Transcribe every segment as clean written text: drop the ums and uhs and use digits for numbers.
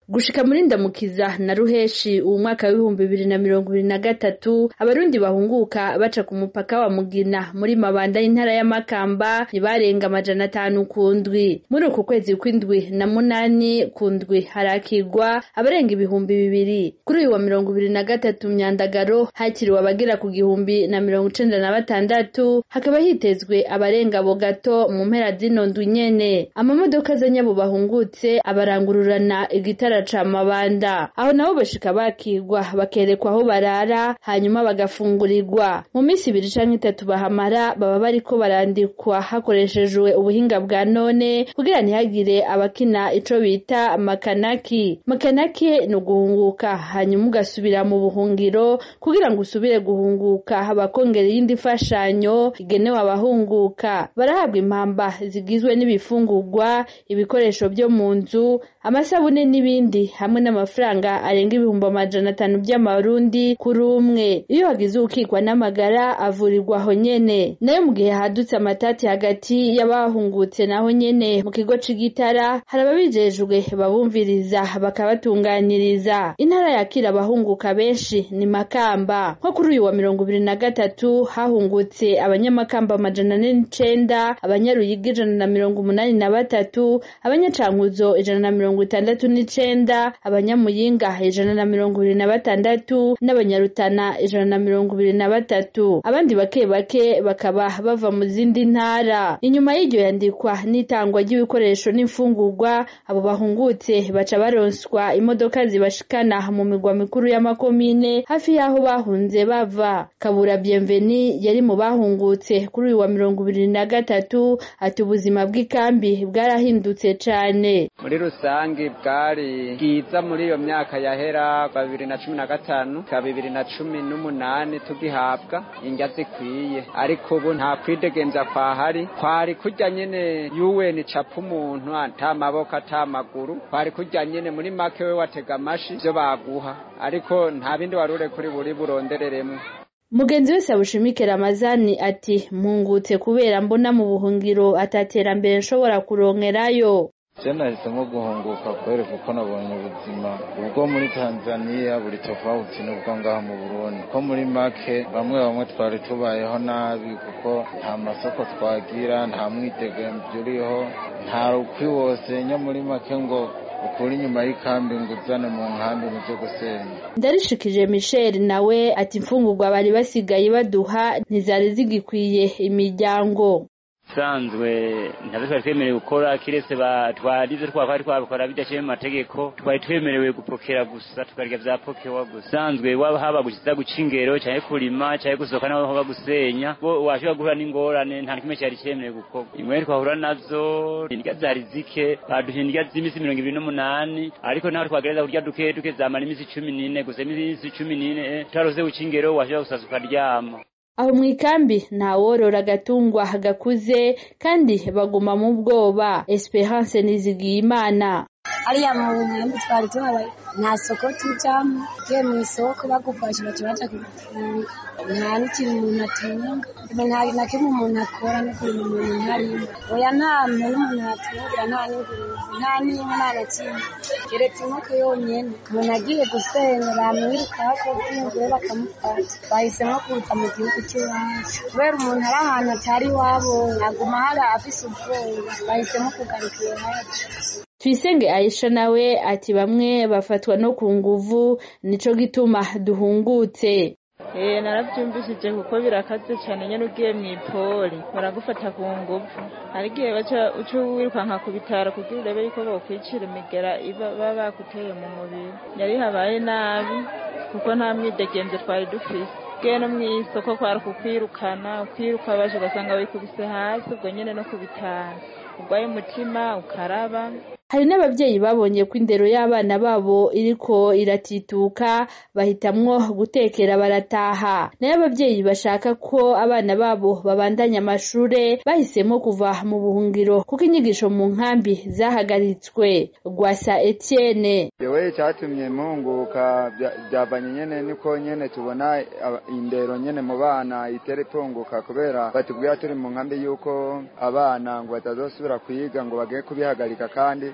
Gushika muri Ndamukiza na Ruheshi uwu mwaka w'ibihumbi 2023 abarundi bahunguka baca ku mupaka wa Mugina muri Mabanda y'intara ya Makamba ntibarenga 500 kundwi. Muri uku kwezi kw'indwi na munani kundwi harakigwa abarenga 2,000. Kuri uyu wa 2023 Myandagaro hakiriwe abagera ku 196 hakaba hitezwe abarenga bo gato mu mpera zino ndwi nyene. Amamodoka azanyabo bahungutse abarangururana igitara ca Mabanda aho nabo bashika bakigwa bakerekwa aho barara hanyuma bagafungurirwa. Mu minsi 2 canke 3 bahamara baba bariko barandikwa hakoreshejwe ubuhinga bwa none kugira ntihagire abakina ico bita makanaki. Makanaki no guhunguka hanyuma ugasubira mu buhungiro kugira ngo usubire guhunguka bakongera iyindi fashanyo igenewe abahunguka. Barahabwa impamba zigizwe n'ibifungurwa, ibikoresho byo mu nzu, amasabune n'ibindi hamwe n'amafaranga arenga 500 by'amarundi kuri umwe. Iyo hagize ukikwa n'amagara avurirwa aho nyene. Nayo mu gihe hadutse amatati hagati y'abahungutse naho nyene mu kigo c'igitara harababijejwe babumviriza bakabatunganiriza. Intara yakira abahunguka benshi ni Makamba. Nko kuri uyu wa 2023 hahungutse abanyamakamba 409, abanyaruyigi 183, abanyacankuzo 169, abanyamuyinga 126 n'abanyarutana 123. Abandi bake bakaba bava mu zindi ntara. Inyuma y'iryo yandikwa n'itangwa ry'ibikoresho n'imfungurwa abo bahungutse baca baronswa imodoka zibashikana mu migwa mikuru y'amakomine hafi yaho bahunze bava. Kabura Bienveni yari mu bahungutse kuri uyu wa 2023 ati ubuzima bw'ikambi bwarahindutse cane. Muri rusangi bwari bwiza muri iyo myaka yahera 2015 ka 2018 tugihabwa indya zikwiye, ariko ubu nta kwidegenza kwahari. Kwari kurya nyene UN capa umuntu ata maboko ata maguru, kwari kurya nyene muri make we watega amashi byo baguha, ariko nta bindi warure kuri buri burondereremo. Mugenzi wese Abushimike Ramazani ati mpungutse kubera mbona mu buhungiro ataterambere nshobora kuronkerayo. Nahisemo guhunguka kubera kuko nabonye ubuzima ubwo muri Tanzania buri tofauti n'ubwo ngaha mu Burundi. Ko muri make bamwe twari tubayeho nabi kuko nta masoko twagira, nta mwidegemvyo uriho, nta rukwi wose nya muri make ngo ukuri nyuma y'ikambi nguzane mu nkambi mu cyo gusenya. Ndarishikije Michel nawe ati imfungurwa bari basigaye baduha ntizari zigikwiye imiryango. Sanzwe ntabwo twemerewe gukora kiretse twarize twakora bidashiye mu mategeko, twari twemerewe gupokera gusa tukarya bya pokewa gusa. Sanzwe waba haba gukiza gucingero cyane kurima cyane gusohoka naho haba gusenya bo washobora guhura n'ingorane nta kimwe cyari cyemerewe gukorwa. Imwe twahura nazo indya zari zike baduhindya z'imisi 28, ariko naho twagereza kurya duke zamara imisi 14 gusa imisi 14 taroze gucingero washobora gusasuka ryama. Aho mwikambi nta worora gatungwa gakuze kandi baguma mu bwoba. Esperance Nizigiyimana ariya mu nkambi twari tuhabaye nta soko tujamo, je mu isoko bagufasha baca kugufunga, nta n'ikintu umuntu atunga, nta na kimwe umuntu akora no kuri umuntu ntarimo. Oya nta muntu atungira, nta n'ingurube, nta n'inka, nta na kimwe keretse inkoko yonyene. Umuntu agiye gusenya bamwirukako by'ingure bakamufata. Bahisemo kuza mu gihugu cy'iwacu kubera umuntu ari ahantu atari iwabo aguma hari afise ubwoba, bahisemo kugaruka iwacu. Tuyisenge Aisha nawe ati bamwe bafatwa no ku nguvu nico gituma duhungutse. Narabyumvishije kuko birakaze cyane nyene ugiye mw'ipoli baragufata ku nguvu, hari igihe baca uca wirukanka ku bitaro kugira urebe ko bokwicira imigera baba bakuteye mu mubiri. Yari habaye nabi kuko nta mwidegenzo twari dufise. No mw'isoko kwari kukwirukana, ukwiruka baje ugasanga wikubise hasi, ubwo nyene no ku bitaro urwaye umutima ukaraba. Hari n'abavyeyi babonye ko indero y'abana babo iriko iratituka bahitamwo gutekera barataha. Nayo abavyeyi bashaka ko abana babo babandanya amashure bahisemo kuva mu buhungiro kuko inyigisho mu nkambi zahagaritswe. Gwasa Etienne yewe cyatumye mpunguka byavanye nyene niko nyene tubona indero nyene mu bana iteretunguka kubera batubwira turi mu nkambi yuko abana ngo batazosubira kwiga ngo bagiye kubihagarika kandi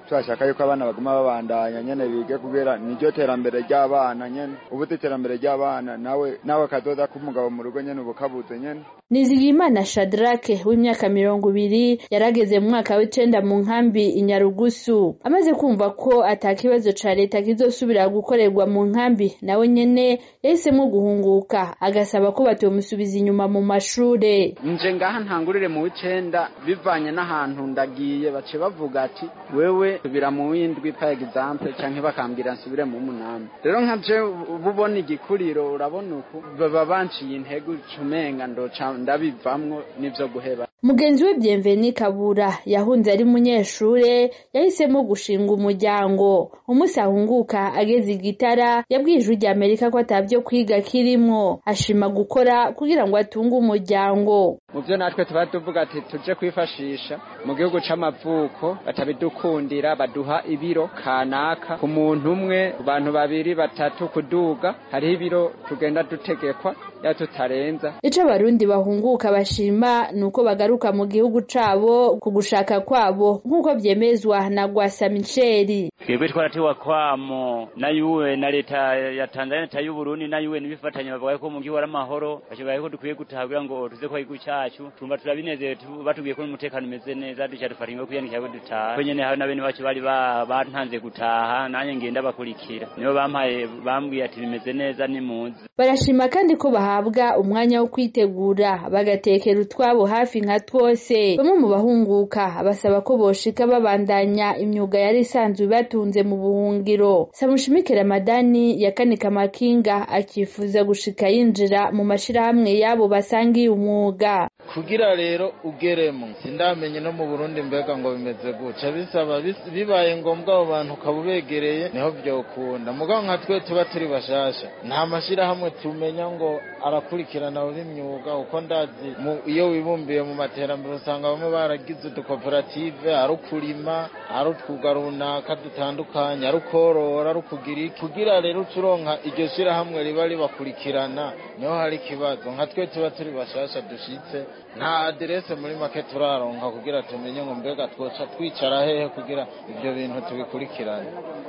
turashaka yuko abana baguma babandanya nyene bige kubera niryo terambere ry'abana nyene ubu iterambere ry'abana nawe kazoza k'umugabo mu rugo nyene ubukabuze nyene. Nizigimana Shadrake w'imyaka 20 yarageze mu mwaka w'9 mu nkambi Inyarugusu amaze kumva ko atakibazo ca leta kizosubira gukorerwa mu nkambi nawe nyene yahisemo guhunguka agasaba ko batomusubiza inyuma mu mashure. Nje ngaha ntangurire mu w'9 bivanye n'ahantu ndagiye bace bavuga ati wewe subira mu w'indwi par exemple canke bakambwira nsubire mu 8. Rero nkaje bubona igikuriro urabona uko baba banciye intego cumenga ndoca ndabivamwo nivyo guheba. Mugenzi we Bienveni Kabura yahunze ari munyeshure yahisemo gushinga umuryango. Umusahunguka ageze igitara yabwije ujya Amerika ko atavyo kwiga kirimwo ashima gukora kugira ngo atunge umuryango. Muvyo natwe tuba tuvuga ati tuje kwifashisha mu gihugu c'amavuko batabidukundira baduha ibiro kanaka ku muntu umwe abantu 2 3 kuduga hari ibiro tugenda dutegekwa ya tutarenza. Ico abarundi bahunguka bashima nuko bagaruka mu gihugu cabo kugushaka kwabo nkuko vyemezwa na Gwasa Micheli. Twebwe twaratewa kwamo na UN na leta ya Tanzania ta y'Uburundi na UN bifatanya bavuga ko mu gihugu ari amahoro bashoboye ko dukwiye gutahabwa ngo tuze ko igihugu cyacu tumba turabinezeye batubwiye ko umutekano umeze neza duca dufaringa kuyandika ko dutaha kwenyene hari nabene bacu bari bantanze gutaha nanye ngenda bakurikira niyo bampaye bambwiye ati bimeze neza ni muzi. Barashima kandi ko bahabwa umwanya wo kwitegura bagatekera utwabo hafi nka twose. Bamwe mu bahunguka basaba ko boshika babandanya imyuga yari isanzwe batunze mu buhungiro. Samushimike Ramadani yakanika makinga akifuza gushika yinjira mu mashirahamwe yabo basangiye umwuga. Kugira rero ugeremo sindamenye no mu Burundi mbega ngo bimeze guca bisaba bibaye ngombwa abo bantu kabubegereye niho byokunda mugabo nka twe tuba turi bashasha nta mashirahamwe tumenya ngo arakurikirana b'imyuga uko ndazi iyo wibumbiye mu materambere usanga bamwe baragize udukoperative ari ukurima ari utwuga runaka dutandukanye ari ukorora ari ukugira kugira rero ucuronka iryo shirahamwe riba ribakurikirana niho hari ikibazo nka twe tuba turi bashasha dushitse nta aderese muri make turaronka kugira tumenye ngo mbega twoca twicara hehe kugira ibyo bintu tubikurikirane.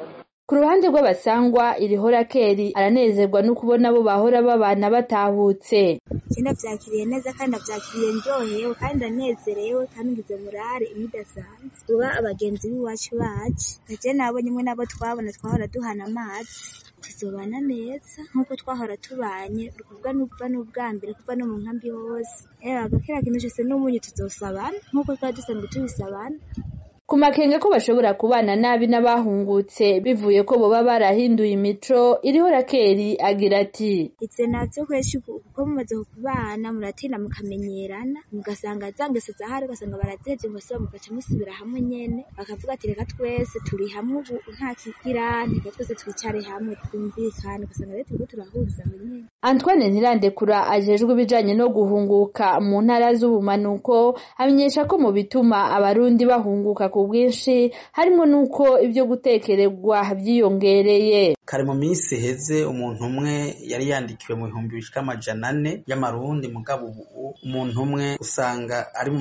Ku ruhande rw'abasangwa irihora keri aranezerwa no kubona abo bahora babana batahutse. Cyenda byakiriye neza kandi byakiriye ndyohewe kandi ndanezerewe kandi ngize murare imidasanzwe. Tuba abagenzi b'iwacu bacu gaje nabonye mwe nabo twabona twahora duhana amazi tuzobana neza nkuko twahora tubanye ukuvuga n'ubwambere kuva no mu nkambi hose agakira kintu cyose n'umunyu tuzosabana nkuko twari dusanzwe tubisabana. Ku makenga ko bashobora kubana nabi n'abahungutse bivuye ko boba barahinduye imico irihora keri agira ati itse navyo kweshi kuko mumaze kubana muratinda mukamenyerana mugasanga zangeso zahari ugasanga baradeje ngo se mugaca musubira hamwe nyene bakavuga ati reka twese turi hamwe ubu nta kigirane reka twese twicare hamwe twumvikane ugasanga rero turiko turahuriza nyene. Antoine Ntirandekura ajejwe ibijanye no guhunguka mu ntara z'ubumanuko amenyesha ko mu bituma abarundi bahunguka ku bwinshi harimo nuko ibyo gutekererwa byiyongereye. Kare mu minsi heze umuntu umwe yari yandikiwe mu 1400 y'amarundi mugabo ubu umuntu umwe usanga ari mu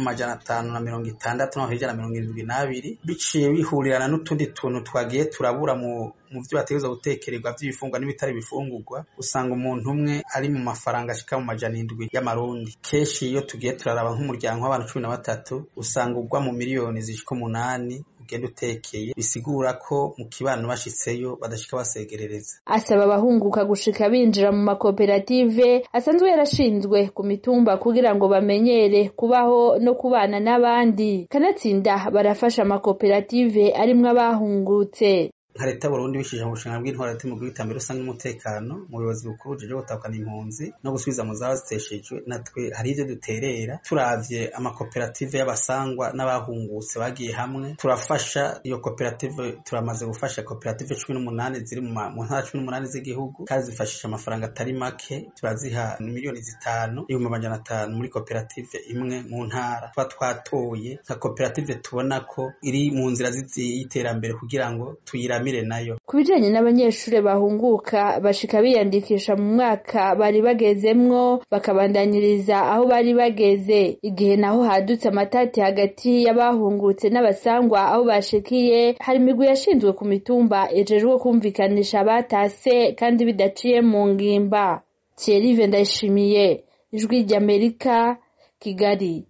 560 no hejana 72 biciye bihurirana n'utundi tuntu twagiye turabura mu byo bategeza gutekererwa by'ibifungwa n'ibitari bifungurwa usanga umuntu umwe ari mu mafaranga ashika mu 700 y'amarundi. Keshi iyo tugiye turaraba nk'umuryango w'abantu 13 usanga ugwa mu miliyoni zishika 8 ugenda utekeye bisigura ko mu kibano bashitseyo badashika basegerereza. Asaba abahunguka gushika binjira mu makoperative asanzwe yarashinzwe ku mitumba kugira ngo bamenyere kubaho no kubana n'abandi kanatsinda barafasha amakoperative arimwe abahungutse. nka leta y'Uburundi bishije mu bushinga bw'intwara mu bw'itambiro rusange n'umutekano mu buyobozi bukuru buje gutakana impunzi no gusubiza mu zaba ziteshejwe natwe hari ivyo duterera turavye amakoperative y'abasangwa n'abahungutse bagiye hamwe turafasha iyo koperative turamaze gufasha koperative 18 ziri mu ntara 18 z'igihugu kandi zifashisha amafaranga atari make turaziha miliyoni 5,500 muri koperative imwe mu ntara twatoye nka koperative tubona ko iri mu nzira y'iterambere kugira ngo tuyira Ntiramire nayo. Ku bijanye n'abanyeshure bahunguka bashika biyandikisha mu mwaka bari bagezemwo bakabandanyiriza aho bari bageze, igihe naho hadutse amatati hagati y'abahungutse n'abasangwa aho bashikiye, hari imigwi yashinzwe ku mitumba ejejwe kumvikanisha abatase kandi bidaciye mu ngimba. Thierry Ndayishimiye, Ijwi ry'Amerika, Kigali.